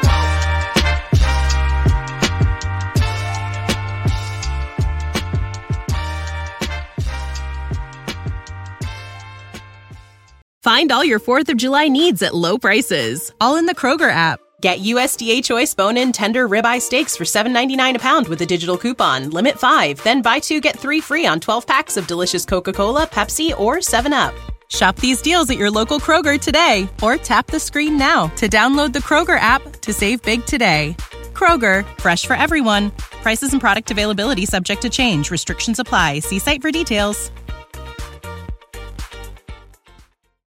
Find all your 4th of July needs at low prices, all in the Kroger app. Get USDA Choice bone-in tender ribeye steaks for $7.99 a pound with a digital coupon. Limit 5, then buy 2, get 3 free on 12 packs of delicious Coca-Cola, Pepsi, or 7-Up. Shop these deals at your local Kroger today, or tap the screen now to download the Kroger app to save big today. Kroger, fresh for everyone. Prices and product availability subject to change. Restrictions apply. See site for details.